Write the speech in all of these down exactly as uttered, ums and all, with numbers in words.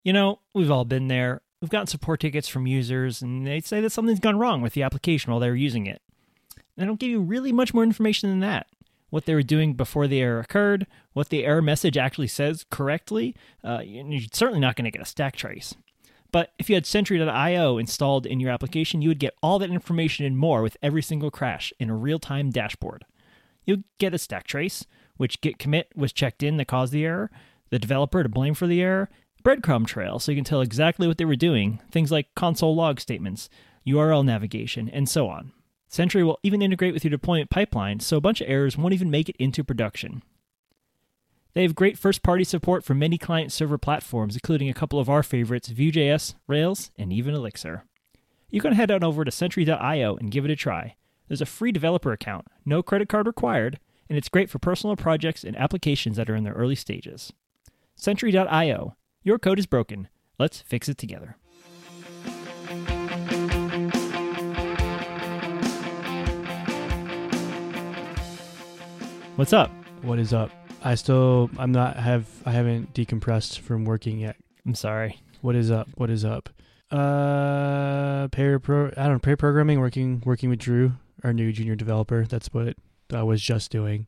You know, we've all been there. We've gotten support tickets from users, and they say that something's gone wrong with the application while they were using it. They don't give you really much more information than that. What they were doing before the error occurred, what the error message actually says correctly, uh, you're certainly not going to get a stack trace. But if you had Sentry dot io installed in your application, you would get all that information and more with every single crash in a real-time dashboard. You'll get a stack trace, which git commit was checked in that caused the error, the developer to blame for the error, breadcrumb trail so you can tell exactly what they were doing, things like console log statements, U R L navigation, and so on. Sentry will even integrate with your deployment pipeline, so a bunch of errors won't even make it into production. They have great first-party support for many client-server platforms, including a couple of our favorites, Vue.js, Rails, and even Elixir. You can head on over to Sentry dot io and give it a try. There's a free developer account, no credit card required, and it's great for personal projects and applications that are in their early stages. Sentry dot io. Your code is broken. Let's fix it together. What's up? What is up? I still, I'm not, have, I haven't decompressed from working yet. I'm sorry. What is up? What is up? Uh, pair pro, I don't know, pair programming, working, working with Drew, our new junior developer. That's what I was just doing.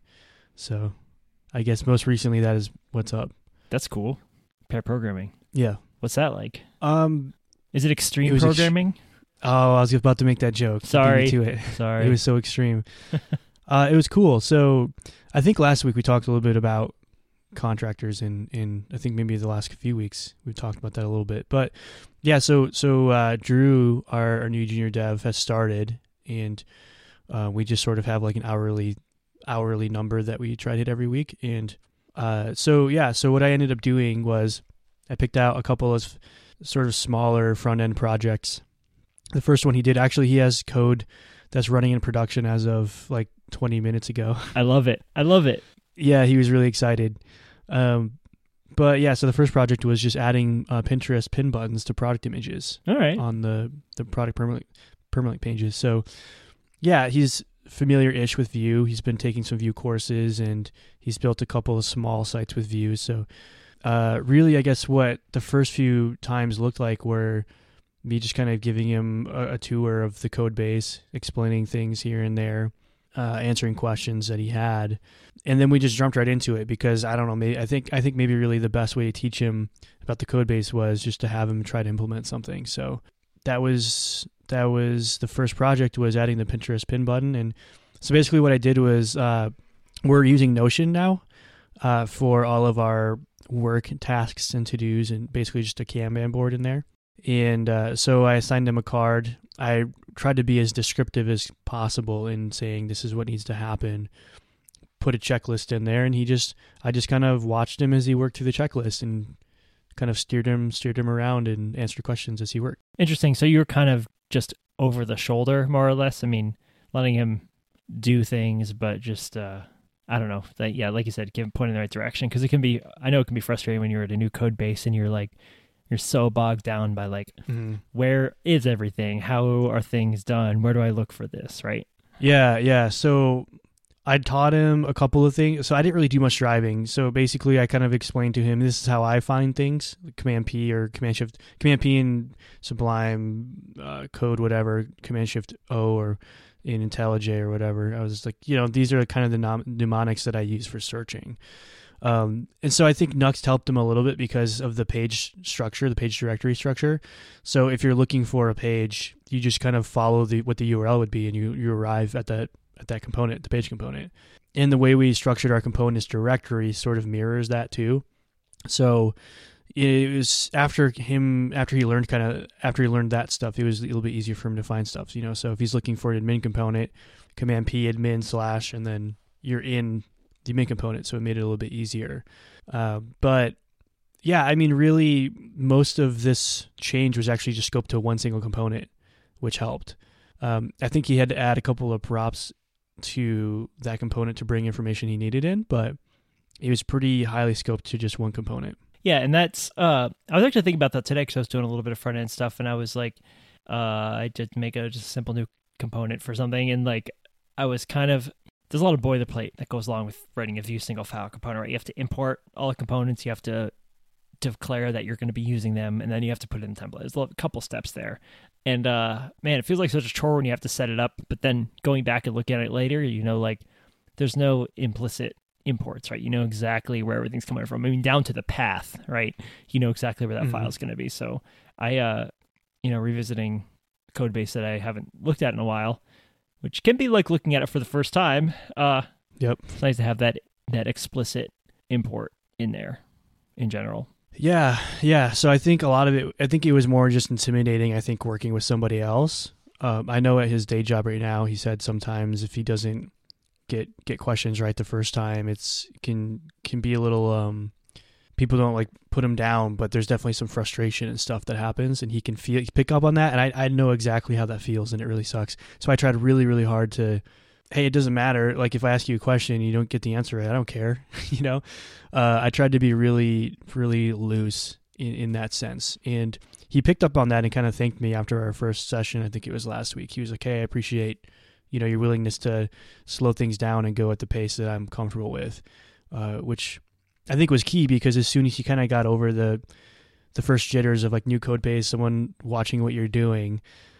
So I guess most recently that is what's up. That's cool. Pair programming. Yeah. What's that like? Um, Is it extreme it was programming? Ex- oh, I was about to make that joke. Sorry. To it. Sorry. It was so extreme. uh, it was cool. So I think last week we talked a little bit about contractors, and in, in I think maybe the last few weeks we've talked about that a little bit. But yeah, so so uh, Drew, our, our new junior dev, has started, and uh, we just sort of have like an hourly hourly number that we try to hit every week. And uh, so yeah, so what I ended up doing was I picked out a couple of sort of smaller front end projects. The first one he did, actually, he has code that's running in production as of like twenty minutes ago. I love it. I love it. Yeah, he was really excited. Um, but yeah, so the first project was just adding uh, Pinterest pin buttons to product images. All right. On the, the product permalink, permalink pages. So yeah, he's familiar-ish with Vue. He's been taking some Vue courses, and he's built a couple of small sites with Vue. So uh, really, I guess what the first few times looked like were me just kind of giving him a, a tour of the code base, explaining things here and there, uh, answering questions that he had. And then we just jumped right into it because I don't know, maybe I think I think maybe really the best way to teach him about the code base was just to have him try to implement something. So that was that was the first project, was adding the Pinterest pin button. And so basically what I did was uh, we're using Notion now uh, for all of our work and tasks and to-dos, and basically just a Kanban board in there. And uh, so I assigned him a card. I tried to be as descriptive as possible in saying this is what needs to happen. Put a checklist in there, and he just, I just kind of watched him as he worked through the checklist and kind of steered him, steered him around and answered questions as he worked. Interesting. So you're kind of just over the shoulder, more or less. I mean, letting him do things, but just, uh, I don't know, that, yeah, like you said, give him point in the right direction. Because it can be, I know it can be frustrating when you're at a new code base and you're like, you're so bogged down by like, mm-hmm. where is everything? How are things done? Where do I look for this? Right? Yeah, yeah. So I taught him a couple of things. So I didn't really do much driving. So basically I kind of explained to him, this is how I find things, Command P or Command Shift, Command P in Sublime, uh, code, whatever, Command Shift O or in IntelliJ or whatever. I was just like, you know, these are kind of the nom- mnemonics that I use for searching. Um, and so I think Nuxt helped him a little bit because of the page structure, the page directory structure. So if you're looking for a page, you just kind of follow the what the U R L would be, and you, you arrive at that at that component, the page component. And the way we structured our components directory sort of mirrors that too. So it was after him, after he learned kind of, after he learned that stuff, it was a little bit easier for him to find stuff, you know? So if he's looking for an admin component, Command P admin slash, and then you're in the admin component. So it made it a little bit easier. Uh, but yeah, I mean, really most of this change was actually just scoped to one single component, which helped. Um, I think he had to add a couple of props to that component to bring information he needed in, but it was pretty highly scoped to just one component. Yeah, and that's, uh, I was actually thinking about that today because I was doing a little bit of front end stuff, and I was like, uh, I did make a just a simple new component for something, and like, I was kind of, there's a lot of boilerplate that goes along with writing a Vue single file component, right? You have to import all the components, you have to declare that you're going to be using them, and then you have to put it in the template. There's a couple steps there. And uh, man, it feels like such a chore when you have to set it up, but then going back and looking at it later, you know, like there's no implicit imports, right? You know exactly where everything's coming from. I mean, down to the path, right? You know exactly where that Mm-hmm. file is going to be. So I, uh, you know, revisiting a code base that I haven't looked at in a while, which can be like looking at it for the first time. Uh, Yep. It's nice to have that that explicit import in there in general. Yeah, yeah. So I think a lot of it, I think it was more just intimidating, I think, working with somebody else. Um, I know at his day job right now, he said sometimes if he doesn't get get questions right the first time, it's can can be a little, um, people don't like put him down, but there's definitely some frustration and stuff that happens, and he can feel pick up on that. And I, I know exactly how that feels, and it really sucks. So I tried really, really hard to, hey, it doesn't matter. Like if I ask you a question and you don't get the answer right, I don't care. you know, uh, I tried to be really, really loose in, in that sense. And he picked up on that and kind of thanked me after our first session. I think it was last week. He was like, hey, I appreciate, you know, your willingness to slow things down and go at the pace that I'm comfortable with, uh, which I think was key, because as soon as he kind of got over the, the first jitters of like new code base, someone watching what you're doing,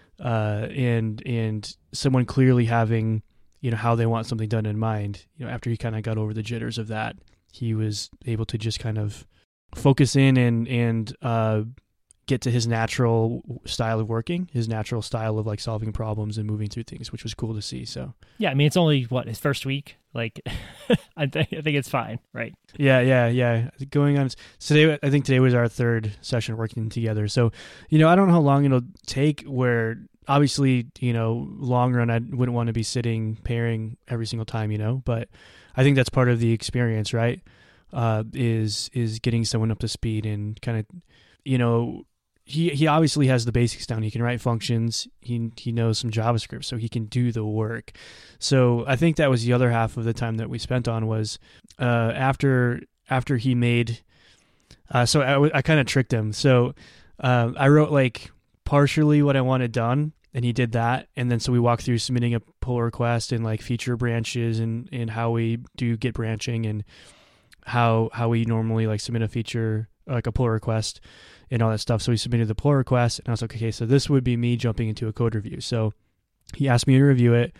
uh, and, and someone clearly having, you know, how they want something done in mind, you know, after he kind of got over the jitters of that, he was able to just kind of focus in and, and, uh, get to his natural style of working, his natural style of like solving problems and moving through things, which was cool to see. So Yeah, I mean, it's only, what, his first week? Like, I, think, I think it's fine, right? yeah, yeah, yeah. Going on today, I think today was our third session working together. So, you know, I don't know how long it'll take, where obviously, you know, long run, I wouldn't want to be sitting pairing every single time, you know, but I think that's part of the experience, right? Uh, is, is getting someone up to speed and kind of, you know, he, he obviously has the basics down. He can write functions. He, he knows some JavaScript, so he can do the work. So I think that was the other half of the time that we spent on was, uh, after, after he made, uh, so I, w- I kind of tricked him. So, uh, I wrote like partially what I wanted done, and he did that. And then, so we walked through submitting a pull request and like feature branches and, and how we do Git branching and how, how we normally like submit a feature, like a pull request and all that stuff. So we submitted the pull request, and I was like, okay, so this would be me jumping into a code review. So he asked me to review it.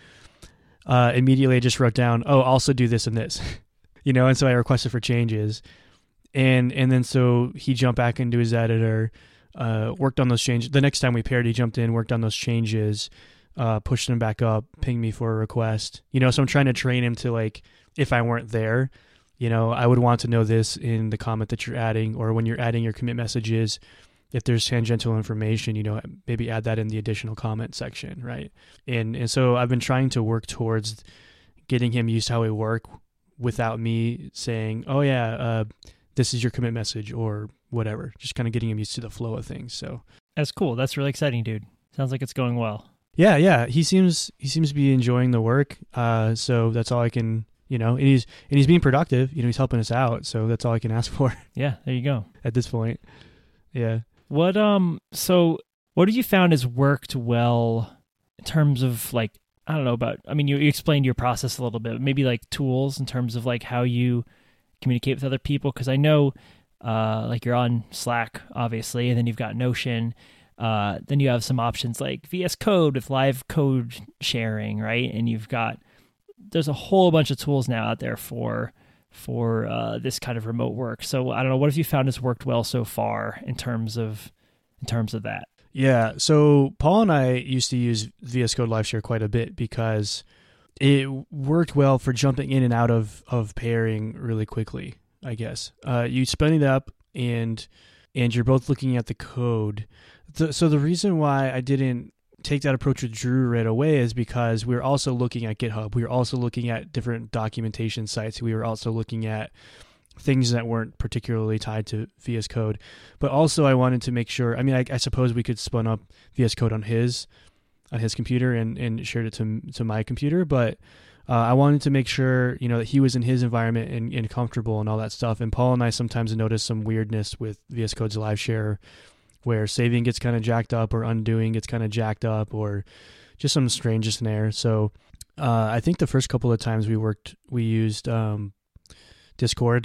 Uh, immediately I just wrote down, oh, also do this and this, you know? And so I requested for changes, and, and then, so he jumped back into his editor, uh, worked on those changes. The next time we paired, he jumped in, worked on those changes, uh, pushed them back up, pinged me for a request, you know? So I'm trying to train him to, like, if I weren't there, you know, I would want to know this in the comment that you're adding, or when you're adding your commit messages, if there's tangential information, you know, maybe add that in the additional comment section, right? And and so I've been trying to work towards getting him used to how we work without me saying, oh yeah, uh, this is your commit message or whatever, just kind of getting him used to the flow of things. So That's cool. That's really exciting, dude. Sounds like it's going well. yeah, yeah, he seems, he seems to be enjoying the work. Uh, so that's all I can, you know, and he's, and he's being productive, you know, he's helping us out. So that's all I can ask for Yeah, there you go. at this point. Yeah. What, um, so what have you found has worked well in terms of like, I don't know about, I mean, you, you explained your process a little bit, maybe like tools in terms of like how you communicate with other people. Cause I know, uh, like you're on Slack, obviously, and then you've got Notion. Uh, then you have some options like V S Code with live code sharing, right? And you've got, there's a whole bunch of tools now out there for for uh, this kind of remote work. So I don't know, what have you found has worked well so far in terms of in terms of that? Yeah. So Paul and I used to use V S Code LiveShare quite a bit because it worked well for jumping in and out of, of pairing really quickly, I guess. Uh, you spin it up and and you're both looking at the code. The, so the reason why I didn't take that approach with Drew right away is because we were also looking at GitHub. We were also looking at different documentation sites. We were also looking at things that weren't particularly tied to V S Code. But also I wanted to make sure, I mean, I, I suppose we could spun up V S Code on his on his computer and, and shared it to to my computer. But uh, I wanted to make sure, you know, that he was in his environment and, and comfortable and all that stuff. And Paul and I sometimes notice some weirdness with V S Code's live share, where saving gets kind of jacked up or undoing gets kind of jacked up or just some strangeness in there. So uh, I think the first couple of times we worked, we used um, Discord.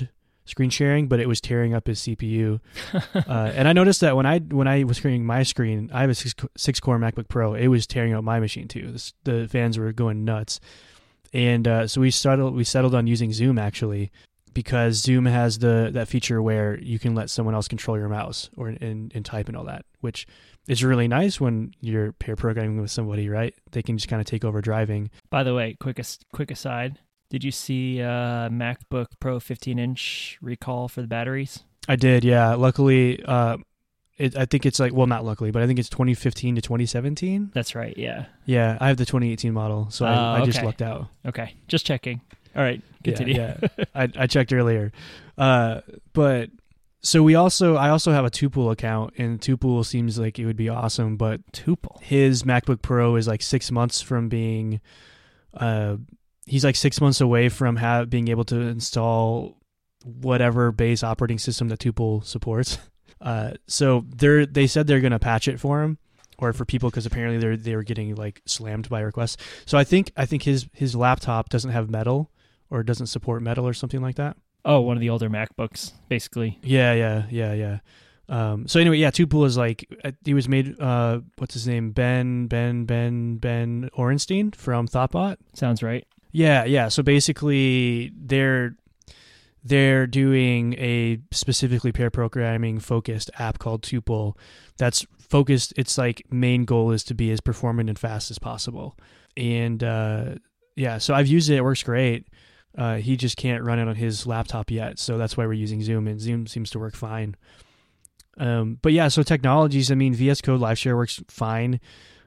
screen sharing, but it was tearing up his C P U. uh, and I noticed that when I when I was creating my screen, I have a six six core MacBook Pro. It was tearing up my machine too. This, the fans were going nuts, and uh, so we settled we settled on using Zoom actually, because Zoom has the that feature where you can let someone else control your mouse or and, and type and all that, which is really nice when you're pair programming with somebody, right? They can just kind of take over driving. By the way, quick as, quick aside. Did you see uh, MacBook Pro fifteen inch recall for the batteries? I did, yeah. Luckily, uh, it, I think it's like, well, not luckily, but I think it's twenty fifteen to twenty seventeen. That's right, yeah. Yeah, I have the twenty eighteen model, so I, uh, I just okay. lucked out. Okay, just checking. All right, continue. Yeah, yeah. I, I checked earlier. Uh, but so we also, I also have a Tuple account, and Tuple seems like it would be awesome, but Tuple. His MacBook Pro is like six months from being... Uh, He's like six months away from have, being able to install whatever base operating system that Tuple supports. Uh, so they're they said they're going to patch it for him or for people because apparently they're they were getting like slammed by requests. So I think I think his his laptop doesn't have Metal or doesn't support Metal or something like that. Oh, one of the older MacBooks, basically. Yeah, yeah, yeah, yeah. Um, so anyway, yeah, Tuple is like he was made. Uh, what's his name? Ben Ben Ben Ben Orenstein from Thoughtbot. Sounds right. Yeah, yeah. So basically, they're they're doing a specifically pair programming focused app called Tuple. That's focused. Its like main goal is to be as performant and fast as possible. And uh, yeah, so I've used it. It works great. Uh, he just can't run it on his laptop yet, so that's why we're using Zoom. And Zoom seems to work fine. Um, but yeah, so technologies. I mean, V S Code LiveShare works fine.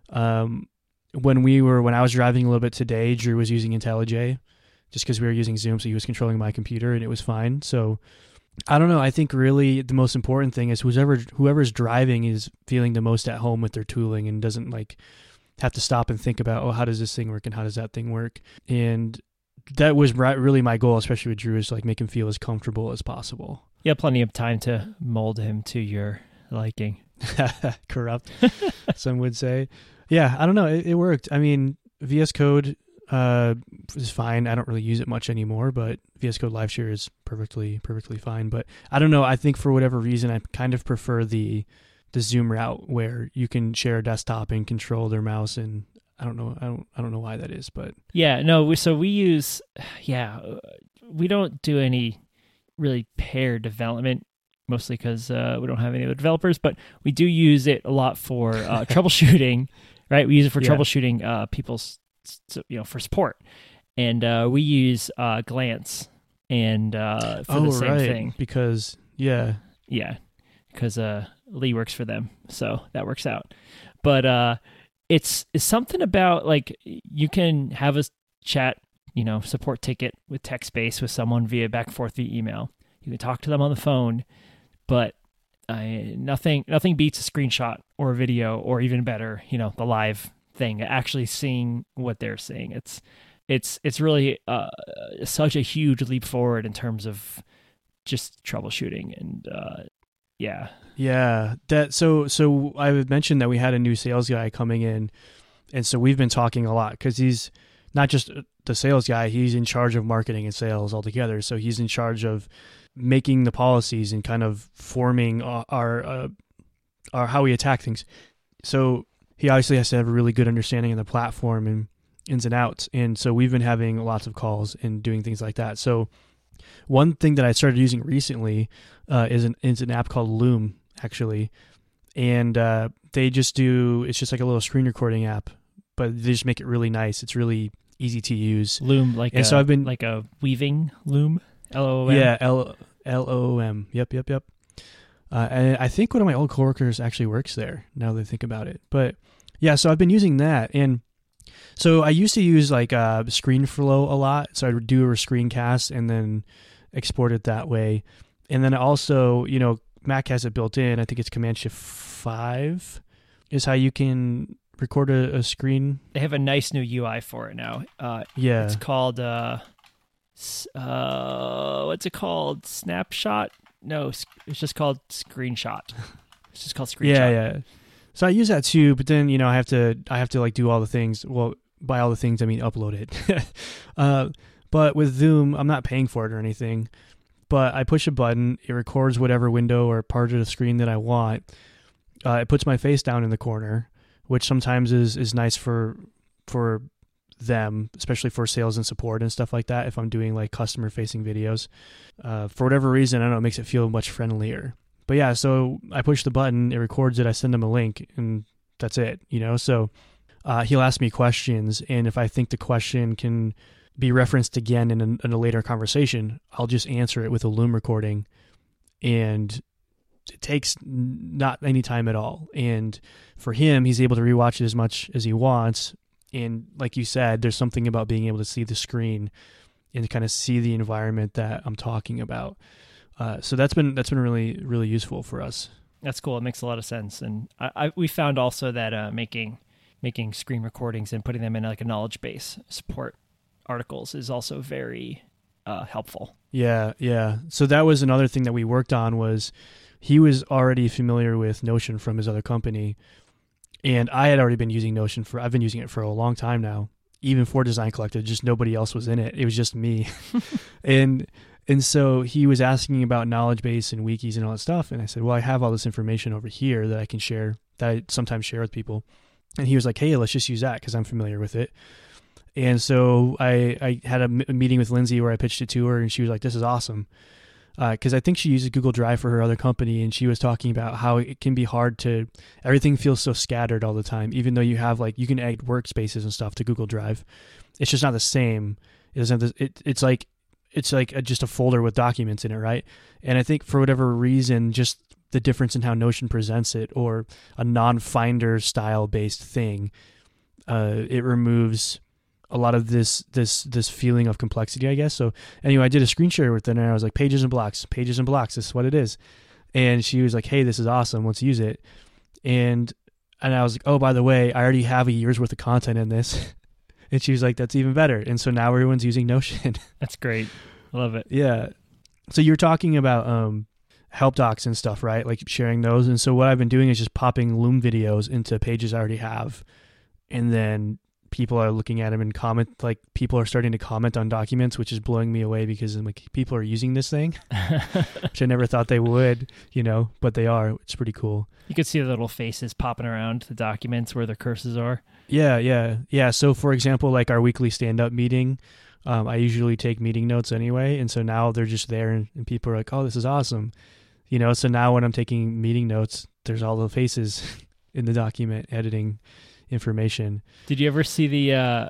Um, When we were, when I was driving a little bit today, Drew was using IntelliJ just because we were using Zoom. So he was controlling my computer and it was fine. So I don't know. I think really the most important thing is whoever, whoever's driving is feeling the most at home with their tooling and doesn't like have to stop and think about, oh, how does this thing work and how does that thing work? And that was really my goal, especially with Drew, is like make him feel as comfortable as possible. You have plenty of time to mold him to your liking. Corrupt, some would say. Yeah, I don't know. It, it worked. I mean, V S Code uh, is fine. I don't really use it much anymore, but V S Code LiveShare is perfectly, perfectly fine. But I don't know. I think for whatever reason, I kind of prefer the the Zoom route where you can share a desktop and control their mouse. And I don't know. I don't. I don't know why that is, but yeah, no. We, so we use. Yeah, we don't do any really pair development. Mostly because uh, we don't have any other developers, but we do use it a lot for uh, troubleshooting. Right, we use it for yeah. troubleshooting uh, people's, you know, for support, and uh, we use uh, Glance and uh, for oh, the same right. thing because yeah, yeah, because uh, Lee works for them, so that works out. But uh, it's it's something about like you can have a chat, you know, support ticket with text based with someone via back and forth via email. You can talk to them on the phone, but I, nothing nothing beats a screenshot or a video, or even better, you know, the live thing, actually seeing what they're saying. It's it's it's really uh, such a huge leap forward in terms of just troubleshooting. And uh, yeah. Yeah. That so so I would mention that we had a new sales guy coming in, and so we've been talking a lot because he's not just the sales guy, he's in charge of marketing and sales altogether. So he's in charge of making the policies and kind of forming our, our, uh, our how we attack things. So he obviously has to have a really good understanding of the platform and ins and outs. And so we've been having lots of calls and doing things like that. So one thing that I started using recently uh, is an is an app called Loom, actually. And uh, they just do, it's just like a little screen recording app, but they just make it really nice. It's really easy to use. Loom, like and a, so I've been, like a weaving loom? L O O M? Yeah, L L O O M. Yep, yep, yep. Uh, and I think one of my old coworkers actually works there, now that I think about it. But yeah, so I've been using that. And so I used to use like uh, ScreenFlow a lot. So I would do a screencast and then export it that way. And then also, you know, Mac has it built in. I think it's Command Shift five is how you can record a, a screen. They have a nice new U I for it now. Uh, yeah. It's called... Uh... Uh, what's it called? Snapshot? No, it's just called Screenshot. It's just called Screenshot. Yeah, yeah. So I use that too, but then you know I have to I have to like do all the things. Well, by all the things I mean upload it. uh, but with Zoom, I'm not paying for it or anything. but I push a button, it records whatever window or part of the screen that I want. Uh, it puts my face down in the corner, which sometimes is, is nice for for them, especially for sales and support and stuff like that. If I'm doing like customer facing videos, uh, for whatever reason, I don't know, it makes it feel much friendlier. But yeah, so I push the button, it records it, I send them a link, and that's it, you know? So uh, he'll ask me questions, and if I think the question can be referenced again in a, in a later conversation, I'll just answer it with a Loom recording, and it takes not any time at all. And for him, he's able to rewatch it as much as he wants. And like you said, there's something about being able to see the screen and kind of see the environment that I'm talking about. Uh, so that's been that's been really really useful for us. That's cool. It makes a lot of sense. And I, I we found also that uh, making making screen recordings and putting them in like a knowledge base support articles is also very uh, helpful. Yeah, yeah. So that was another thing that we worked on. Was he was already familiar with Notion from his other company, and I had already been using Notion for I've been using it for a long time now, even for Design Collective. Just nobody else was in it. It was just me, and. And so he was asking about knowledge base and wikis and all that stuff. And I said, well, I have all this information over here that I can share, that I sometimes share with people. And he was like, hey, let's just use that because I'm familiar with it. And so I, I had a, m- a meeting with Lindsay where I pitched it to her, and she was like, this is awesome. Because uh, I think she uses Google Drive for her other company, and she was talking about how it can be hard to, everything feels so scattered all the time, even though you have like, you can add workspaces and stuff to Google Drive. It's just not the same. It doesn't have this, it, it's like, it's like a, just a folder with documents in it, right? And I think for whatever reason, just the difference in how Notion presents it, or a non-Finder style based thing, uh, it removes a lot of this this this feeling of complexity, I guess. So anyway, I did a screen share with her, and I was like, pages and blocks, pages and blocks, this is what it is. And she was like, hey, this is awesome, let's use it. And and I was like, oh, by the way, I already have a year's worth of content in this. And she was like, that's even better. And so now everyone's using Notion. That's great. I love it. Yeah. So you're talking about um, help docs and stuff, right? Like sharing those. And so what I've been doing is just popping Loom videos into pages I already have. And then people are looking at them and comment, like people are starting to comment on documents, which is blowing me away because I'm like, people are using this thing, which I never thought they would, you know, but they are. It's pretty cool. You could see the little faces popping around the documents where their cursors are. Yeah, yeah, yeah. So for example, like our weekly stand-up meeting, um, I usually take meeting notes anyway. And so now they're just there, and, and people are like, oh, this is awesome. You know, so now when I'm taking meeting notes, there's all the faces in the document editing information. Did you ever see the, uh,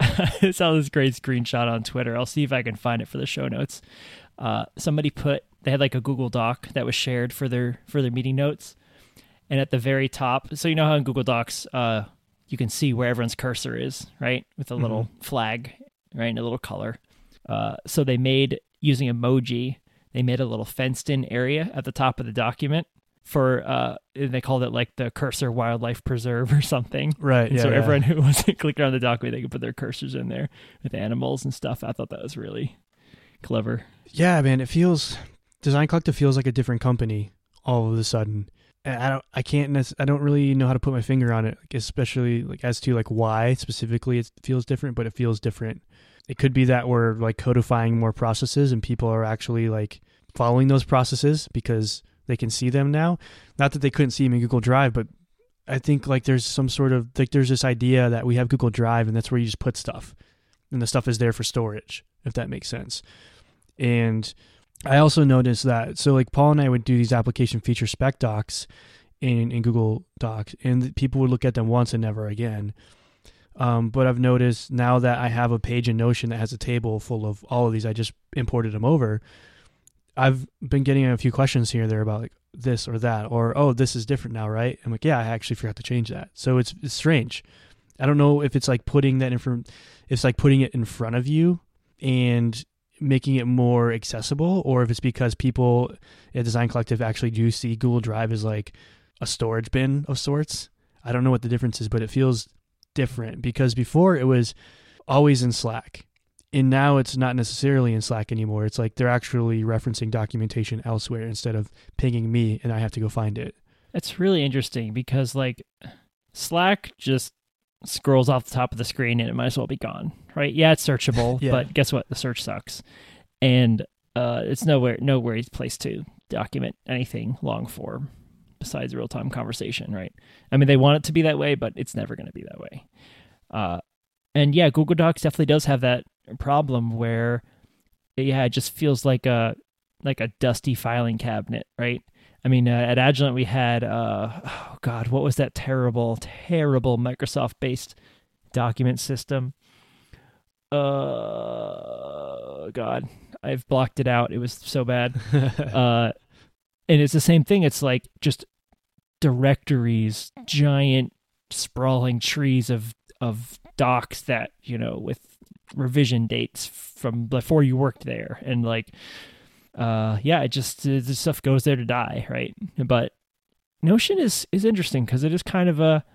I saw this great screenshot on Twitter. I'll see if I can find it for the show notes. Uh, somebody put, they had like a Google Doc that was shared for their, for their meeting notes. And at the very top, so you know how in Google Docs, uh, you can see where everyone's cursor is, right? With a little mm-hmm. flag, right? And a little color. Uh, so they made, using emoji, they made a little fenced in area at the top of the document for, uh, they called it like the cursor wildlife preserve or something. Right. And yeah, so yeah. everyone who wasn't clicking on the document, they could put their cursors in there with animals and stuff. I thought that was really clever. Yeah, man. It feels, Design Collective feels like a different company all of a sudden. I don't, I can't, I don't really know how to put my finger on it, especially like as to like why specifically it feels different, but it feels different. It could be that we're like codifying more processes and people are actually like following those processes because they can see them now. Not that they couldn't see them in Google Drive, but I think like there's some sort of, like there's this idea that we have Google Drive and that's where you just put stuff and the stuff is there for storage, if that makes sense. And I also noticed that, so like Paul and I would do these application feature spec docs in, in Google Docs, and people would look at them once and never again. Um, but I've noticed now that I have a page in Notion that has a table full of all of these, I just imported them over. I've been getting a few questions here and there about like this or that, or, oh, this is different now, right? I'm like, yeah, I actually forgot to change that. So it's, it's strange. I don't know if it's like putting that in, it's like putting it in front of you and making it more accessible, or if it's because people at Design Collective actually do see Google Drive as like a storage bin of sorts. I don't know what the difference is, but it feels different because before it was always in Slack, and now it's not necessarily in Slack anymore. It's like they're actually referencing documentation elsewhere instead of pinging me and I have to go find it. It's really interesting because like Slack just scrolls off the top of the screen and it might as well be gone, right? Yeah, it's searchable, yeah. But guess what? The search sucks. And uh, it's nowhere nowhere place to document anything long form besides real time conversation, right? I mean, they want it to be that way, but it's never going to be that way. Uh, and yeah, Google Docs definitely does have that problem where, yeah, it just feels like a like a dusty filing cabinet, right? I mean, uh, at Agilent we had, uh, oh God, what was that terrible, terrible Microsoft-based document system? Uh, God, I've blocked it out. It was so bad. uh, and it's the same thing. It's like just directories, giant sprawling trees of of docs that, you know, with revision dates from before you worked there, and like. Uh, yeah, it just, uh, this stuff goes there to die, right? But Notion is, is interesting because it is kind of a,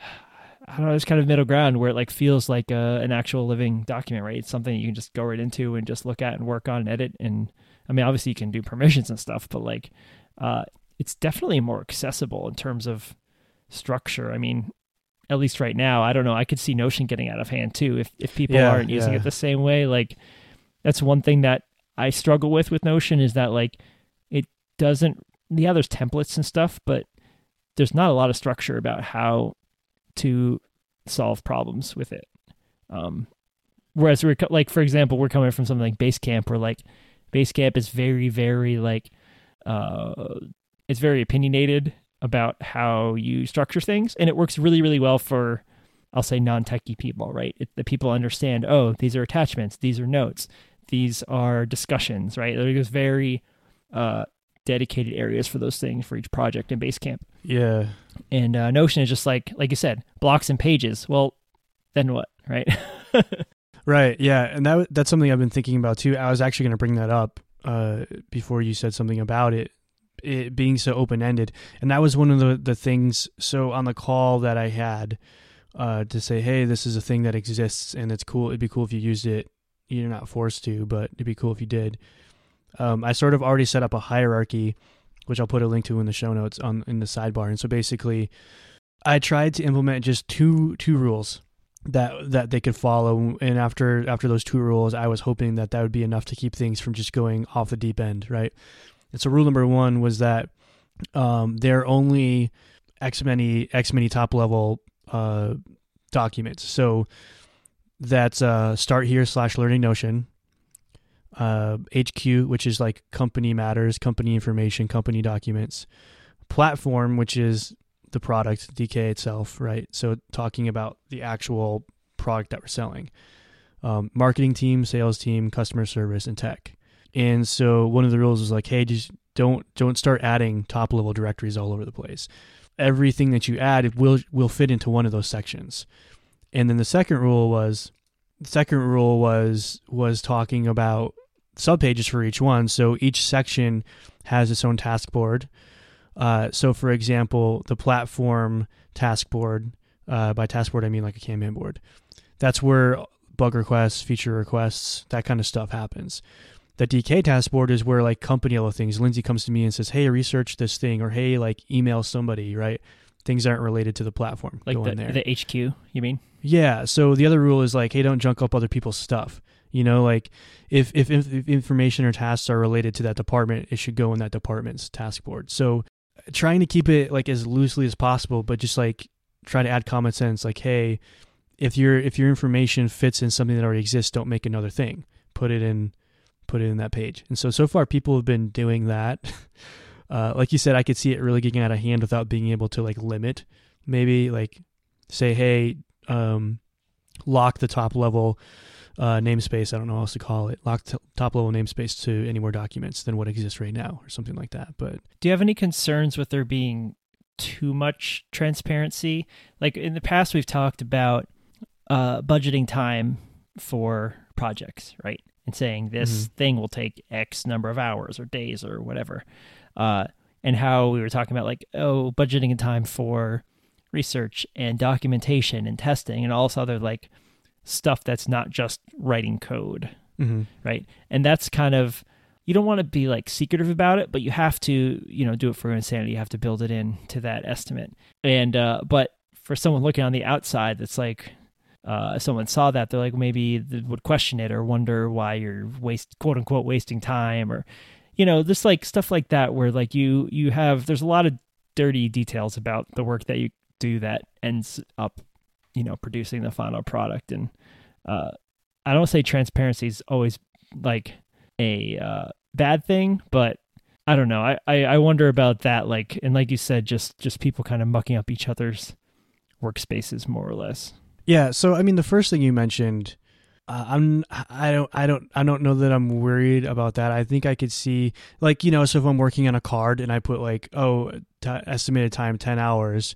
I don't know, it's kind of middle ground where it like feels like a, an actual living document, right? It's something you can just go right into and just look at and work on and edit. And I mean, obviously you can do permissions and stuff, but like, uh, it's definitely more accessible in terms of structure. I mean, at least right now, I don't know, I could see Notion getting out of hand too if, if people yeah, aren't using yeah. it the same way. Like, that's one thing that I struggle with with Notion is that like it doesn't, yeah, there's templates and stuff, but there's not a lot of structure about how to solve problems with it. Um, whereas we're like, for example, we're coming from something like Basecamp, where like Basecamp is very, very like, uh, it's very opinionated about how you structure things, and it works really, really well for, I'll say, non-techie people, right? It, the people understand, oh, these are attachments, these are notes, these are discussions, right? There's very uh, dedicated areas for those things for each project in Basecamp. Yeah. And uh, Notion is just like, like you said, blocks and pages. Well, then what, right? Right. Yeah. And that that's something I've been thinking about too. I was actually going to bring that up uh, before you said something about it, it being so open-ended. And that was one of the, the things. So on the call that I had uh, to say, hey, this is a thing that exists and it's cool. It'd be cool if you used it. You're not forced to, but it'd be cool if you did. Um, I sort of already set up a hierarchy, which I'll put a link to in the show notes on in the sidebar. And so basically, I tried to implement just two two rules that that they could follow. And after after those two rules, I was hoping that that would be enough to keep things from just going off the deep end, right? And so rule number one was that um, there are only X many X many top level uh, documents. So that's uh, start here slash learning Notion, uh, H Q, which is like company matters, company information, company documents, platform, which is the product, D K itself, right? So talking about the actual product that we're selling, um, marketing team, sales team, customer service, and tech. And so one of the rules was like, hey, just don't don't start adding top level directories all over the place. Everything that you add it will will fit into one of those sections. And then the second rule was, the second rule was was talking about subpages for each one. So each section has its own task board. Uh, so for example, the platform task board, uh, by task board I mean like a Kanban board. That's where bug requests, feature requests, that kind of stuff happens. The D K task board is where like company level things. Lindsay comes to me and says, hey, research this thing, or hey, like email somebody, right? Things aren't related to the platform. Like go the, in there. the H Q, you mean? Yeah. So the other rule is like, hey, don't junk up other people's stuff. You know, like if, if, if information or tasks are related to that department, it should go in that department's task board. So trying to keep it like as loosely as possible, but just like try to add common sense. Like, hey, if your if your information fits in something that already exists, don't make another thing. Put it in, put it in that page. And so so far, people have been doing that. Uh, like you said, I could see it really getting out of hand without being able to like limit. Maybe like say, hey, um, lock the top level uh, namespace. I don't know what else to call it. Lock t- top level namespace to any more documents than what exists right now, or something like that. But do you have any concerns with there being too much transparency? Like in the past, we've talked about uh, budgeting time for projects, right? And saying this mm-hmm. thing will take X number of hours or days or whatever. Uh, and how we were talking about like, oh, budgeting in time for research and documentation and testing and all this other like stuff that's not just writing code, mm-hmm. right? And that's kind of, you don't want to be like secretive about it, but you have to, you know, do it for insanity. You have to build it in to that estimate. And, uh, but for someone looking on the outside, that's like, uh, if someone saw that, they're like, maybe they would question it or wonder why you're waste, quote unquote, wasting time, or, you know, just like stuff like that, where like you, you have, there's a lot of dirty details about the work that you do that ends up, you know, producing the final product. And, uh, I don't say transparency is always like a, uh, bad thing, but I don't know. I, I, I wonder about that. Like, and like you said, just, just people kind of mucking up each other's workspaces more or less. Yeah. So, I mean, the first thing you mentioned, uh, I'm, I don't, I don't, I don't know that I'm worried about that. I think I could see, like, you know, so if I'm working on a card and I put like, oh, t- estimated time, ten hours,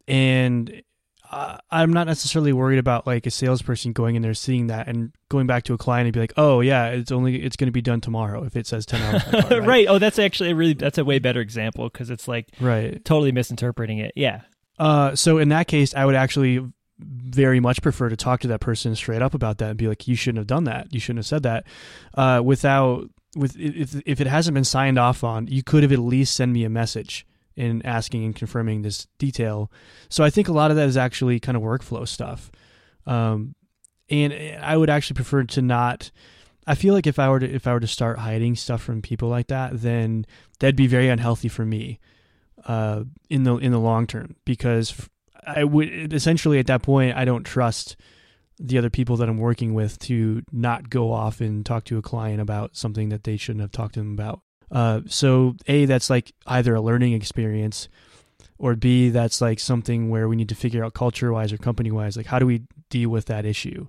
and uh, I'm not necessarily worried about like a salesperson going in there, seeing that and going back to a client and be like, oh yeah, it's only, it's going to be done tomorrow if it says ten hours. On the card, right? Right. Oh, that's actually a really, that's a way better example, because it's like right. totally misinterpreting it. Yeah. Uh, so in that case, I would actually very much prefer to talk to that person straight up about that and be like, you shouldn't have done that. You shouldn't have said that. Uh, without, with, if, if it hasn't been signed off on, you could have at least send me a message in asking and confirming this detail. So I think a lot of that is actually kind of workflow stuff. Um, and I would actually prefer to not, I feel like if I were to, if I were to start hiding stuff from people like that, then that'd be very unhealthy for me, uh, in the, in the long term, because I would essentially at that point, I don't trust the other people that I'm working with to not go off and talk to a client about something that they shouldn't have talked to them about. Uh, so A, that's like either a learning experience, or B, that's like something where we need to figure out culture wise or company wise, like how do we deal with that issue?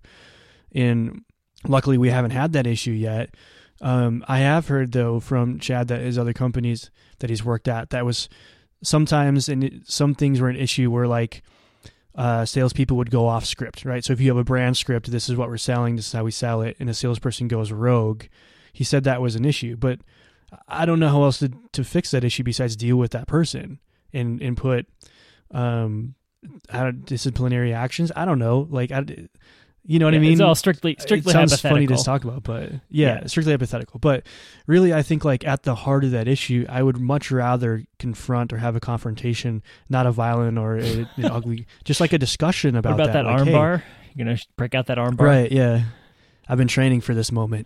And luckily we haven't had that issue yet. Um, I have heard though from Chad that his other companies that he's worked at, that was sometimes, and it, some things were an issue where like, uh, salespeople would go off script, right? So if you have a brand script, this is what we're selling, this is how we sell it, and a salesperson goes rogue. He said that was an issue, but I don't know how else to, to fix that issue besides deal with that person and, and put, um, I don't, disciplinary actions. I don't know. Like, I, you know what yeah, I mean? It's all strictly, strictly it sounds hypothetical. funny to talk about, but yeah, Yeah. strictly hypothetical. But really, I think like at the heart of that issue, I would much rather confront or have a confrontation, not a violent or a, an ugly, just like a discussion about, What about that, that like, arm hey, bar? You're going to break out that arm bar? right. Yeah. I've been training for this moment.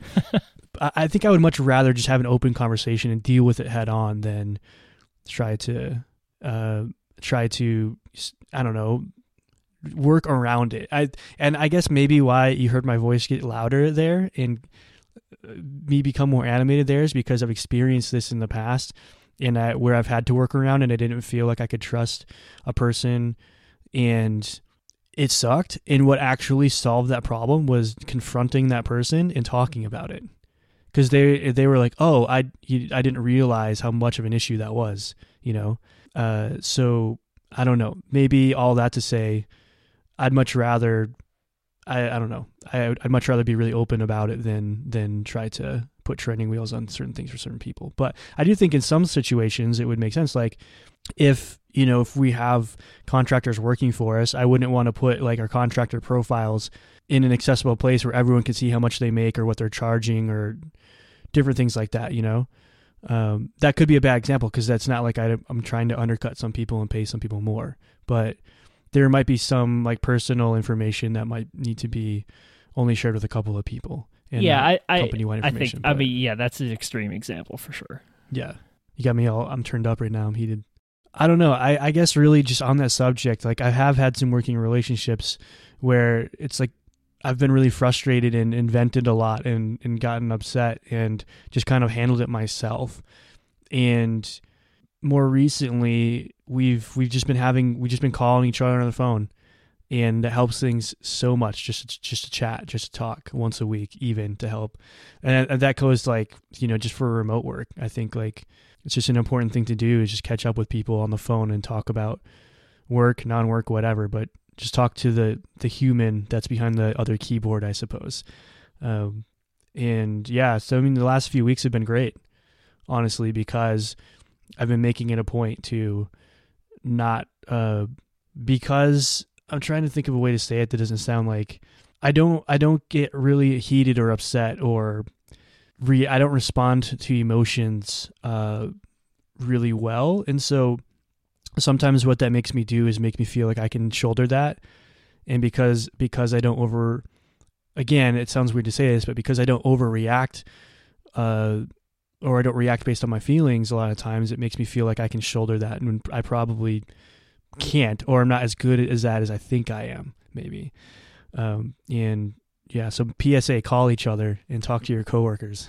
I think I would much rather just have an open conversation and deal with it head on than try to, uh, try to, I don't know, work around it. I, and I guess maybe why you heard my voice get louder there and me become more animated there is because I've experienced this in the past, and I, where I've had to work around and I didn't feel like I could trust a person, and it sucked. And what actually solved that problem was confronting that person and talking about it. Because they they were like, oh, I I didn't realize how much of an issue that was, you know. Uh, so I don't know. Maybe all that to say, I'd much rather, I I don't know. I I'd much rather be really open about it than than try to put training wheels on certain things for certain people. But I do think in some situations it would make sense. Like if you know if we have contractors working for us, I wouldn't want to put like our contractor profiles in an accessible place where everyone can see how much they make or what they're charging or different things like that, you know. Um, that could be a bad example because that's not like I, I'm trying to undercut some people and pay some people more, but there might be some like personal information that might need to be only shared with a couple of people. Yeah, I, I, company-wide I information. think, I mean, yeah, that's an extreme example for sure. Yeah, you got me all. I'm turned up right now. I'm heated. I don't know. I, I guess really just on that subject, like I have had some working relationships where it's like I've been really frustrated and, and vented a lot and, and gotten upset and just kind of handled it myself. And more recently, we've we've just been having we just been calling each other on the phone, and that helps things so much. Just just to chat, just to talk once a week, even to help. And, and that goes like you know just for remote work. I think like it's just an important thing to do is just catch up with people on the phone and talk about work, non-work, whatever. But just talk to the, the human that's behind the other keyboard, I suppose. Um, and yeah, so I mean, the last few weeks have been great, honestly, because I've been making it a point to not, uh, because I'm trying to think of a way to say it that doesn't sound like I don't, I don't get really heated or upset or re I don't respond to emotions, uh, really well. And so sometimes what that makes me do is make me feel like I can shoulder that And because because I don't over, again, it sounds weird to say this, but because I don't overreact, uh, or I don't react based on my feelings a lot of times, it makes me feel like I can shoulder that, and I probably can't, or I'm not as good as that as I think I am, maybe. Um, and yeah, so P S A, call each other and talk to your coworkers.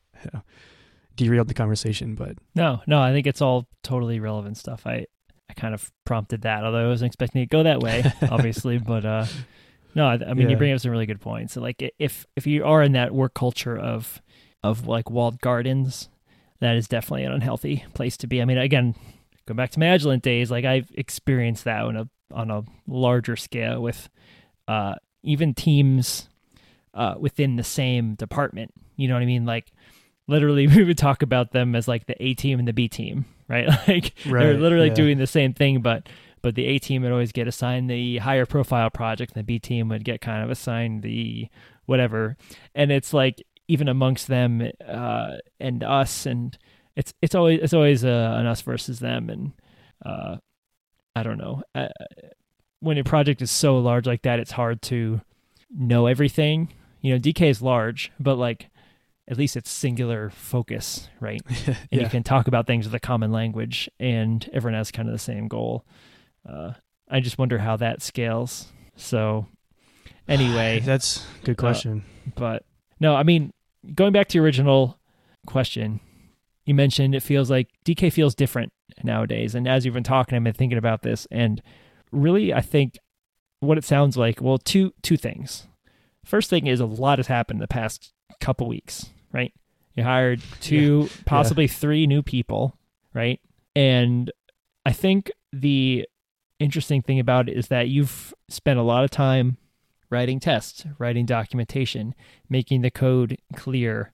Derailed the conversation, but no, no, I think it's all totally relevant stuff. I, I kind of prompted that, although I wasn't expecting it to go that way, obviously. But uh, no, I, I mean, Yeah. you bring up some really good points. So, like, if if you are in that work culture of of like walled gardens, that is definitely an unhealthy place to be. I mean, again, go back to my Agilent days. Like, I've experienced that on a on a larger scale with uh, even teams uh, within the same department. You know what I mean? Like, literally, we would talk about them as like the A team and the B team, right? Like, Right, they're literally yeah. doing the same thing, but but the A team would always get assigned the higher profile project, and the B team would get kind of assigned the whatever. And it's like, even amongst them uh, and us, and it's it's always it's always uh, an us versus them, and uh, I don't know. Uh, when a project is so large like that, it's hard to know everything. You know, D K is large, but like, at least it's singular focus, right? And Yeah. you can talk about things with a common language, and everyone has kind of the same goal. Uh, I just wonder how that scales. So anyway, That's a good question. but no, I mean, going back to your original question, you mentioned it feels like D K feels different nowadays. And as you've been talking, I've been thinking about this, and really, I think what it sounds like, well, two two things. First thing is, a lot has happened in the past couple weeks, right? You hired two, Yeah. possibly three new people, right? And I think the interesting thing about it is that you've spent a lot of time writing tests, writing documentation, making the code clear,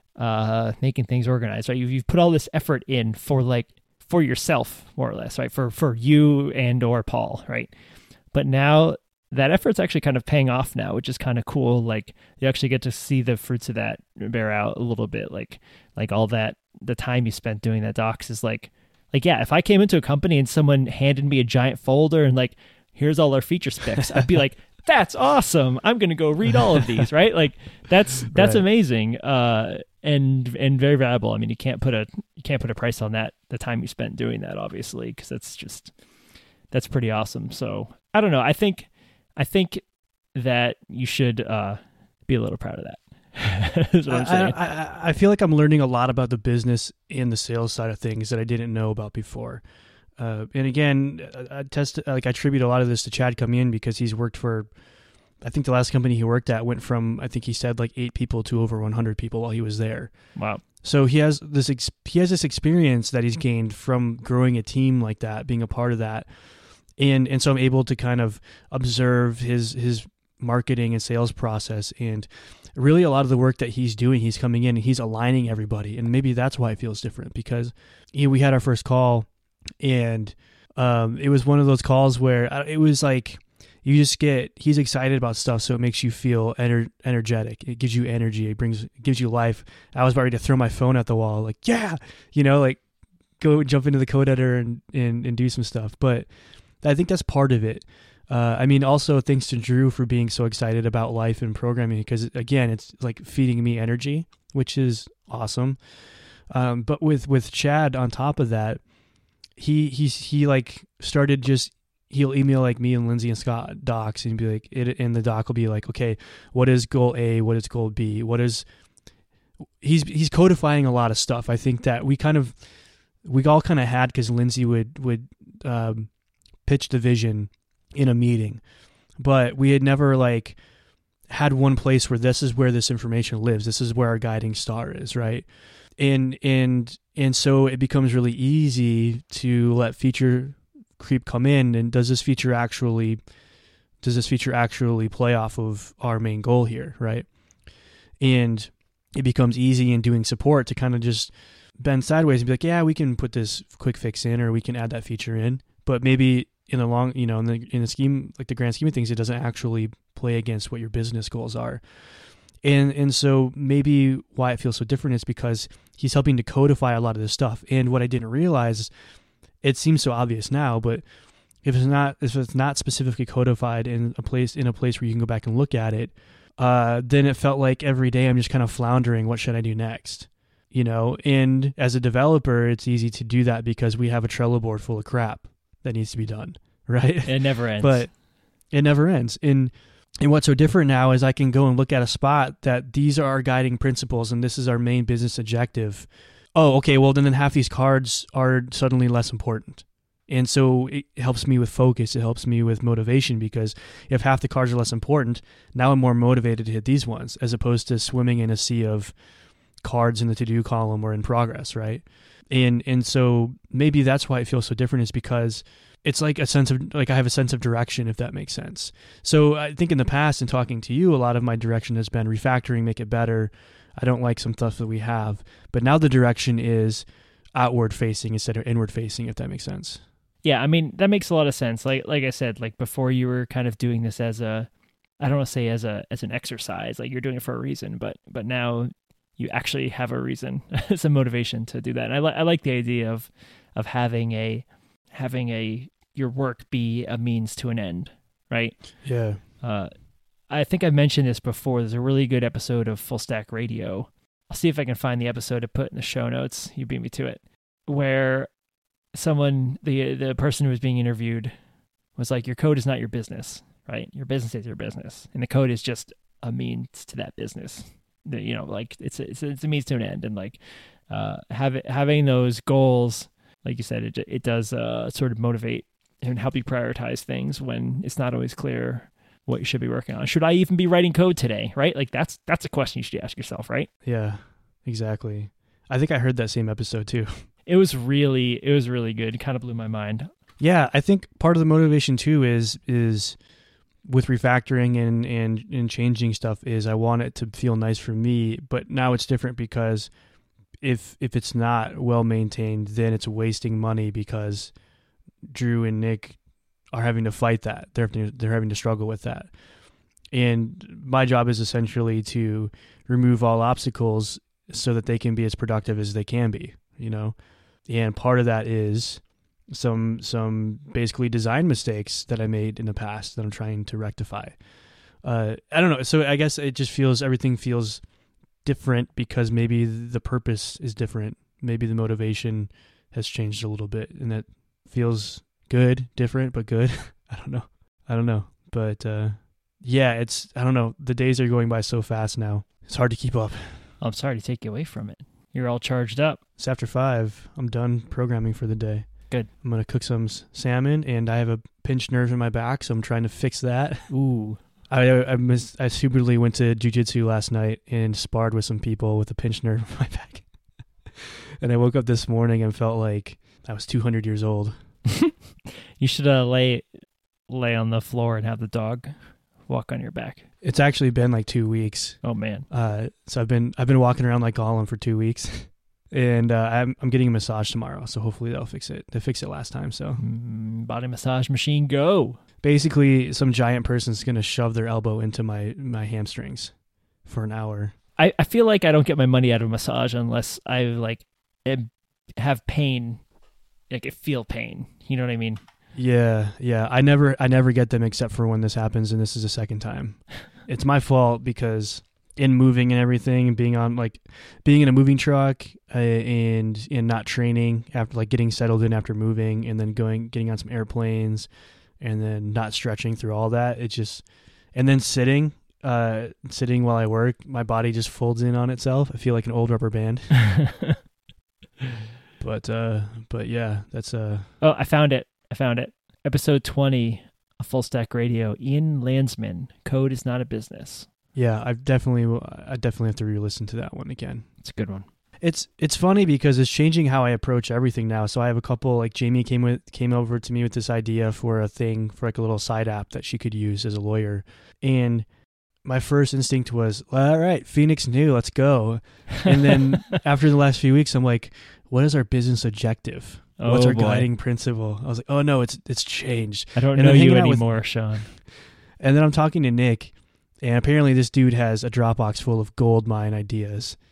uh, making things organized, right? You've, you've put all this effort in for like, for yourself, more or less, right? For, for you and or Paul, right? But now that effort's actually kind of paying off now, which is kind of cool. Like, you actually get to see the fruits of that bear out a little bit. Like, like all that, the time you spent doing that docs is like, like, yeah, if I came into a company and someone handed me a giant folder and like, here's all our feature specs, I'd be like, that's awesome. I'm going to go read all of these, right? Like, that's, that's Right. amazing. Uh, and, and very valuable. I mean, you can't put a, you can't put a price on that, the time you spent doing that, obviously, because that's just, that's pretty awesome. So I don't know. I think, I think that you should uh, be a little proud of that. Is what I'm I, saying. I, I, I feel like I'm learning a lot about the business and the sales side of things that I didn't know about before. Uh, and again, I test like I attribute a lot of this to Chad coming in because he's worked for, I think the last company he worked at went from, I think he said like eight people to over one hundred people while he was there. Wow. So he has this ex- he has this experience that he's gained from growing a team like that, being a part of that. And and so I'm able to kind of observe his his marketing and sales process, and really a lot of the work that he's doing, he's coming in and he's aligning everybody, and maybe that's why it feels different because you know, we had our first call, and um, it was one of those calls where it was like you just get he's excited about stuff, so it makes you feel ener- energetic. It gives you energy. It brings it gives you life. I was ready to throw my phone at the wall, like yeah, you know, like go jump into the code editor and and, and do some stuff, but. I think that's part of it. Uh, I mean, also thanks to Drew for being so excited about life and programming because, again, it's like feeding me energy, which is awesome. Um, but with, with Chad on top of that, he he's he like started just he'll email like me and Lindsay and Scott docs and be like it, and the doc will be like, okay, what is goal A? What is goal B? What is he's he's codifying a lot of stuff. I think that we kind of we all kind of had because Lindsay would would. Um, pitch the vision in a meeting, but we had never like had one place where this is where this information lives. This is where our guiding star is, right? And and and so it becomes really easy to let feature creep come in. And does this feature actually does this feature actually play off of our main goal here, right? And it becomes easy in doing support to kind of just bend sideways and be like, yeah, we can put this quick fix in, or we can add that feature in, but maybe in the long, you know, in the in the scheme, like the grand scheme of things, it doesn't actually play against what your business goals are. And and so maybe why it feels so different is because he's helping to codify a lot of this stuff. And what I didn't realize, it seems so obvious now, but if it's not if it's not specifically codified in a place in a place where you can go back and look at it, uh, then it felt like every day I'm just kind of floundering. What should I do next? You know, and as a developer, it's easy to do that because we have a Trello board full of crap that needs to be done, right? It never ends. But it never ends. And and what's so different now is I can go and look at a spot that these are our guiding principles and this is our main business objective. Oh, okay, well then half these cards are suddenly less important. And so it helps me with focus. It helps me with motivation because if half the cards are less important, now I'm more motivated to hit these ones as opposed to swimming in a sea of cards in the to-do column or in progress, right? And and so maybe that's why it feels so different is because it's like a sense of, like I have a sense of direction, if that makes sense. So I think in the past, in talking to you, a lot of my direction has been refactoring, make it better. I don't like some stuff that we have. But now the direction is outward facing instead of inward facing, if that makes sense. Yeah, I mean, that makes a lot of sense. Like like I said, like before you were kind of doing this as a, I don't want to say as a as an exercise, like you're doing it for a reason, but but now you actually have a reason, some motivation to do that. And I, li- I like the idea of of having a having a your work be a means to an end, right? Yeah. Uh, I think I mentioned this before. There's a really good episode of Full Stack Radio. I'll see if I can find the episode to put in the show notes. You beat me to it. Where someone, the the person who was being interviewed was like, your code is not your business, right? Your business is your business. And the code is just a means to that business. The, you know, like it's a, it's, a, it's a means to an end. And like uh, have it, having those goals, like you said, it it does uh, sort of motivate and help you prioritize things when it's not always clear what you should be working on. Should I even be writing code today, right? Like that's that's a question you should ask yourself, right? Yeah, exactly. I think I heard that same episode too. It was really, it was really good. It kind of blew my mind. Yeah, I think part of the motivation too is is with refactoring and, and, and changing stuff is I want it to feel nice for me, but now it's different because if if it's not well maintained, then it's wasting money because Drew and Nick are having to fight that. They're they're having to struggle with that. And my job is essentially to remove all obstacles so that they can be as productive as they can be, you know? And part of that is some some basically design mistakes that I made in the past that I'm trying to rectify. Uh, I don't know. So I guess it just feels, everything feels different because maybe the purpose is different. Maybe the motivation has changed a little bit and that feels good, different, but good. I don't know. I don't know. But uh, yeah, it's, I don't know. The days are going by so fast now. It's hard to keep up. I'm sorry to take you away from it. You're all charged up. It's after five. I'm done programming for the day. Good. I'm going to cook some salmon, and I have a pinched nerve in my back, so I'm trying to fix that. Ooh. I I, missed, I stupidly went to jiu-jitsu last night and sparred with some people with a pinched nerve in my back. And I woke up this morning and felt like I was two hundred years old. You should uh, lay lay on the floor and have the dog walk on your back. It's actually been like two weeks. Oh man. Uh, so I've been I've been walking around like Gollum for two weeks, and uh, I'm I'm getting a massage tomorrow. So hopefully they'll fix it. They fixed it last time. So mm, body massage machine, go. Basically, some giant person's gonna shove their elbow into my my hamstrings for an hour. I, I feel like I don't get my money out of a massage unless I like am, have pain, like I feel pain. You know what I mean? Yeah, yeah. I never, I never get them except for when this happens, and this is the second time. It's my fault because in moving and everything, and being on like being in a moving truck uh, and and not training after like getting settled in after moving, and then going getting on some airplanes, and then not stretching through all that. It just and then sitting, uh, sitting while I work, my body just folds in on itself. I feel like an old rubber band. But uh, but yeah, that's uh. Oh, I found it. I found it. Episode twenty of Full Stack Radio. Ian Landsman. Code is not a business. Yeah, I definitely, I definitely have to re-listen to that one again. It's a good one. It's it's funny because it's changing how I approach everything now. So I have a couple, like Jamie came with came over to me with this idea for a thing for like a little side app that she could use as a lawyer, and my first instinct was, all right, Phoenix New, let's go. And then after the last few weeks, I'm like, what is our business objective? Oh, What's our boy. guiding principle? I was like, oh no, it's it's changed. I don't And know I'm you hanging out with- anymore, Sean. And then I'm talking to Nick, and apparently this dude has a Dropbox full of gold mine ideas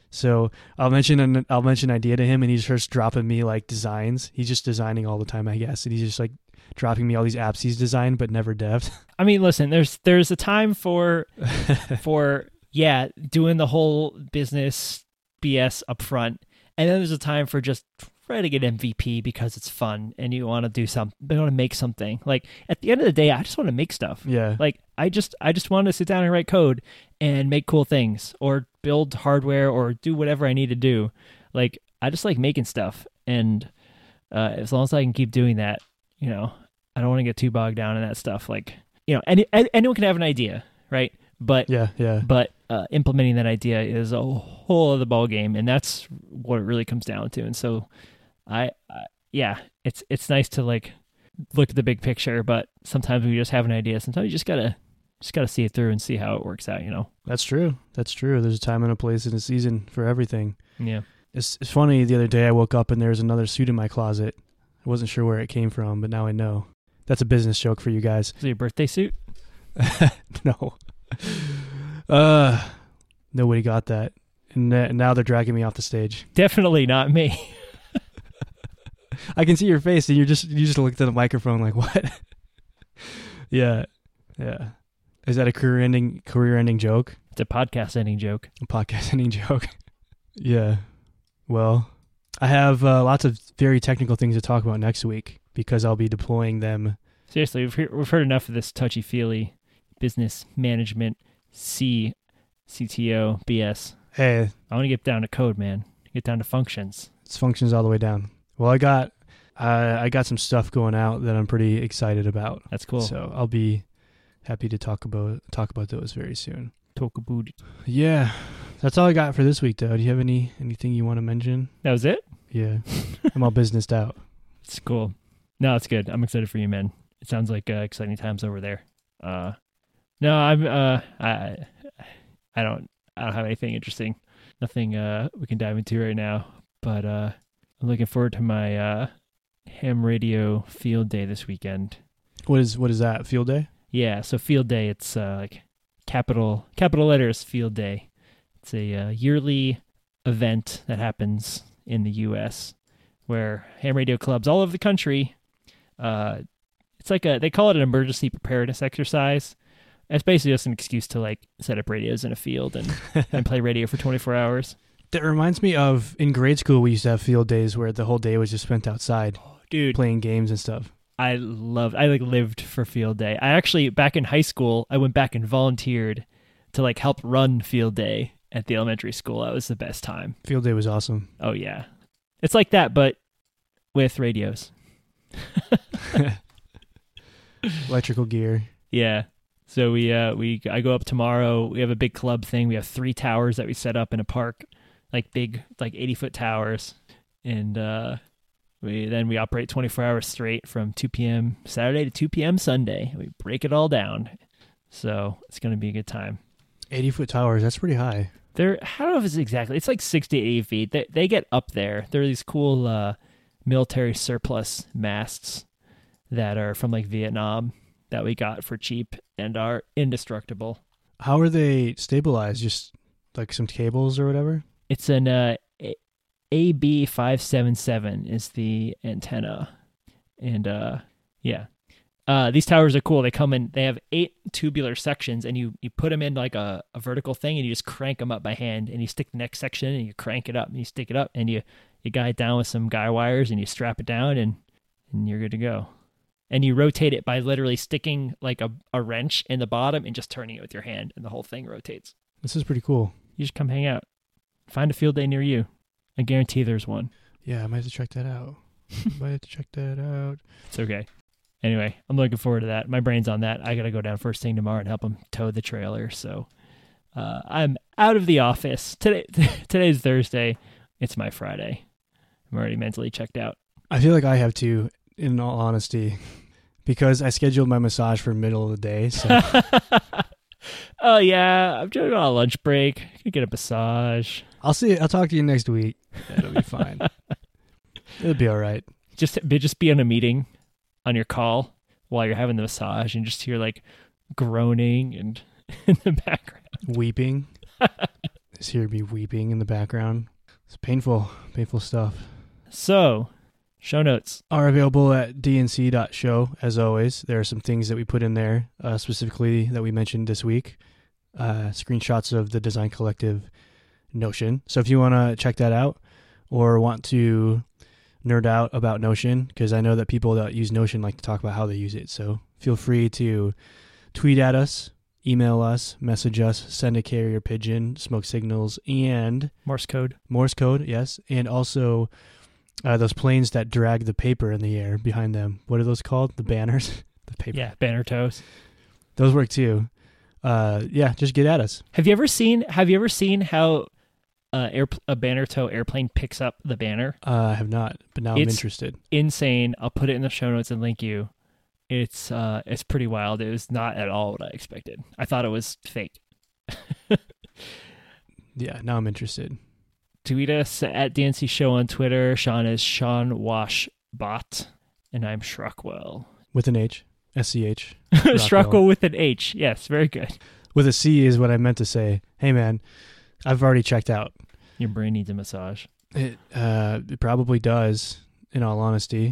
So I'll mention an I'll mention an idea to him, and he starts dropping me like designs. He's just designing all the time, I guess, and he's just like dropping me all these apps he's designed but never dev'd. I mean, listen, there's there's a time for for yeah, doing the whole business B S up front, and then there's a time for just writing an M V P because it's fun and you want to do something, you want to make something. Like at the end of the day, I just want to make stuff. Yeah. Like I just I just want to sit down and write code and make cool things or build hardware or do whatever I need to do. Like I just like making stuff, and uh, as long as I can keep doing that, you know, I don't want to get too bogged down in that stuff. Like, you know, any, anyone can have an idea, right? But yeah, yeah. But uh, implementing that idea is a whole other ball game, and that's what it really comes down to. And so, I, I yeah, it's it's nice to like look at the big picture, but sometimes we just have an idea. Sometimes you just gotta just gotta see it through and see how it works out. You know. That's true. That's true. There's a time and a place and a season for everything. Yeah. It's it's funny. The other day I woke up and there's another suit in my closet. I wasn't sure where it came from, but now I know. That's a business joke for you guys. Is it your birthday suit? No. Uh, nobody got that. And now they're dragging me off the stage. Definitely not me. I can see your face, and you just you just looked at the microphone like, what? yeah, yeah. Is that a career ending career ending joke? It's a podcast ending joke. A podcast ending joke. Yeah. Well, I have uh, lots of very technical things to talk about next week because I'll be deploying them. Seriously, we've heard, we've heard enough of this touchy feely business management C C T O B S. Hey, I want to get down to code, man. Get down to functions. It's functions all the way down. Well, I got uh, I got some stuff going out that I'm pretty excited about. That's cool. So I'll be happy to talk about talk about those very soon. Talk about it. Yeah, that's all I got for this week, though. Do you have any anything you want to mention? That was it? Yeah, I'm all businessed out. It's cool. No, it's good. I'm excited for you, man. It sounds like uh, exciting times over there. Uh, no, I'm. Uh, I, I don't. I don't have anything interesting. Nothing uh, we can dive into right now. But uh, I'm looking forward to my uh, ham radio field day this weekend. What is what is that? Field day? Yeah. So field day. It's uh, like capital capital letters field day. It's a uh, yearly event that happens in the U S where ham radio clubs all over the country. Uh, it's like a they call it an emergency preparedness exercise. It's basically just an excuse to like set up radios in a field and, and play radio for twenty-four hours. That reminds me of in grade school we used to have field days where the whole day was just spent outside, dude, playing games and stuff. I loved. I like lived for field day. I actually back in high school, I went back and volunteered to like help run field day at the elementary school. That was the best time. Field day was awesome. Oh yeah, it's like that, but with radios. Electrical gear. Yeah. So we uh we I go up tomorrow. We have a big club thing. We have three towers that we set up in a park, like big like eighty foot towers, and uh, we then we operate twenty-four hours straight from two p.m. Saturday to two p.m. Sunday. We break it all down, so it's gonna be a good time. eighty foot towers. That's pretty high. They're I don't know if it's exactly. It's like sixty to eighty feet. They they get up there. There are these cool uh, military surplus masts that are from like Vietnam that we got for cheap and are indestructible. How are they stabilized? Just like some cables or whatever? It's an uh, A B five seventy-seven is the antenna. And uh, yeah. Uh, these towers are cool. They come in, they have eight tubular sections, and you, you put them in like a, a vertical thing, and you just crank them up by hand, and you stick the next section, and you crank it up, and you stick it up, and you, you guy it down with some guy wires, and you strap it down, and, and you're good to go. And you rotate it by literally sticking like a, a wrench in the bottom and just turning it with your hand, and the whole thing rotates. This is pretty cool. You just come hang out. Find a field day near you. I guarantee there's one. Yeah, I might have to check that out. might have to check that out. It's okay. Anyway, I'm looking forward to that. My brain's on that. I got to go down first thing tomorrow and help him tow the trailer. So uh, I'm out of the office. Today. Today's Thursday. It's my Friday. I'm already mentally checked out. I feel like I have to, in all honesty, because I scheduled my massage for middle of the day. So. Oh, yeah. I'm doing on a lunch break. I can get a massage. I'll see. I'll talk to you next week. It'll be fine. It'll be all right. Just, just be on a meeting on your call while you're having the massage and just hear like groaning and in the background. Weeping. Just hear me weeping in the background. It's painful, painful stuff. So, show notes are available at d n c dot show, as always. There are some things that we put in there, uh, specifically that we mentioned this week. Uh, screenshots of the Design Collective Notion. So if you want to check that out or want to nerd out about Notion, because I know that people that use Notion like to talk about how they use it. So feel free to tweet at us, email us, message us, send a carrier pigeon, smoke signals, and Morse code. Morse code, yes. And also uh, those planes that drag the paper in the air behind them. What are those called? The banners? The paper. Yeah, banner toes. Those work too. Uh, yeah, just get at us. Have you ever seen Have you ever seen how uh, air, a banner tow airplane picks up the banner? Uh, I have not, but now It's I'm interested. Insane. I'll put it in the show notes and link you. It's uh, it's pretty wild. It was not at all what I expected. I thought it was fake. Yeah, now I'm interested. Tweet us at D N C Show on Twitter. Sean is Sean Washbot, and I'm Shrockwell. With an H. S C H. Shrockwell with an H. Yes, very good. With a C is what I meant to say. Hey, man, I've already checked out. Your brain needs a massage. It, uh, it probably does, in all honesty.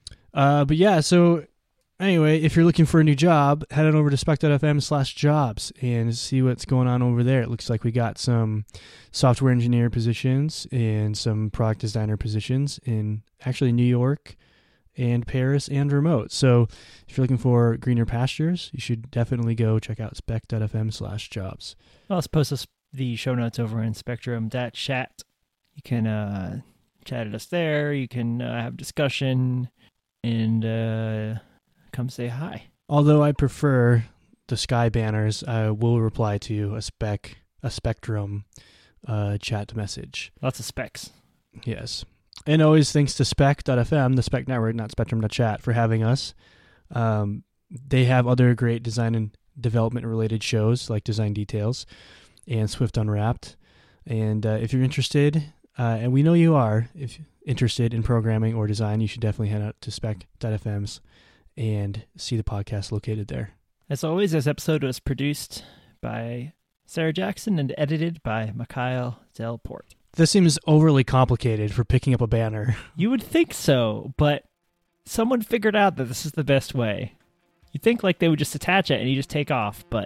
Uh, but yeah, so anyway, if you're looking for a new job, head on over to spec.fm slash jobs and see what's going on over there. It looks like we got some software engineer positions and some product designer positions in actually New York and Paris and remote. So if you're looking for greener pastures, you should definitely go check out spec.fm slash jobs. Well, let's post this, the show notes over in spectrum dot chat. You can uh, chat at us there. You can uh, have discussion and uh, come say hi. Although I prefer the sky banners, I will reply to a spec, a spectrum uh, chat message. Lots of specs. Yes. And always thanks to spec dot f m, the Spec Network, not spectrum dot chat, for having us. Um, they have other great design and development related shows like Design Details and Swift Unwrapped. And uh, if you're interested, uh, and we know you are, if you're interested in programming or design, you should definitely head out to spec dot f m's and see the podcast located there. As always, this episode was produced by Sarah Jackson and edited by Mikhail Delport. This seems overly complicated for picking up a banner. You would think so, but someone figured out that this is the best way. You'd think like they would just attach it and you just take off, but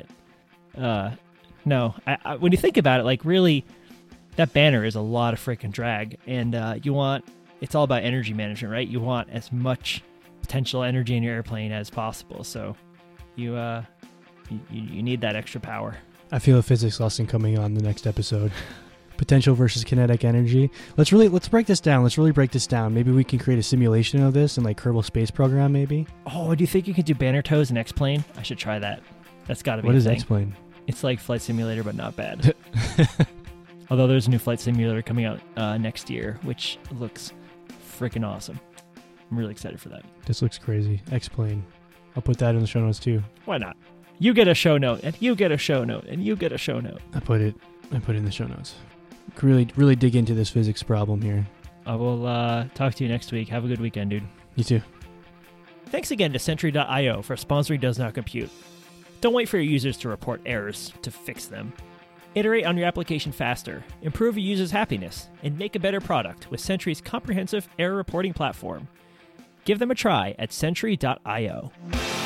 uh, no. I, I, when you think about it, like really, that banner is a lot of freaking drag, and uh, you want, it's all about energy management, right? You want as much potential energy in your airplane as possible, so you uh, you, you need that extra power. I feel a physics lesson coming on the next episode. Potential versus kinetic energy. Let's really let's break this down. Let's really break this down. Maybe we can create a simulation of this in like Kerbal Space Program. Maybe. Oh, do you think you could do banner tows in X-Plane? I should try that. That's got to be. What a is thing. X-Plane? It's like Flight Simulator, but not bad. Although there's a new Flight Simulator coming out uh, next year, which looks freaking awesome. I'm really excited for that. This looks crazy. X-Plane. I'll put that in the show notes too. Why not? You get a show note, and you get a show note, and you get a show note. I put it. I put it in the show notes. Really, really dig into this physics problem here. I will uh, talk to you next week. Have a good weekend, dude. You too. Thanks again to Sentry dot io for sponsoring Does Not Compute. Don't wait for your users to report errors to fix them. Iterate on your application faster, improve your users' happiness, and make a better product with Sentry's comprehensive error reporting platform. Give them a try at Sentry dot io.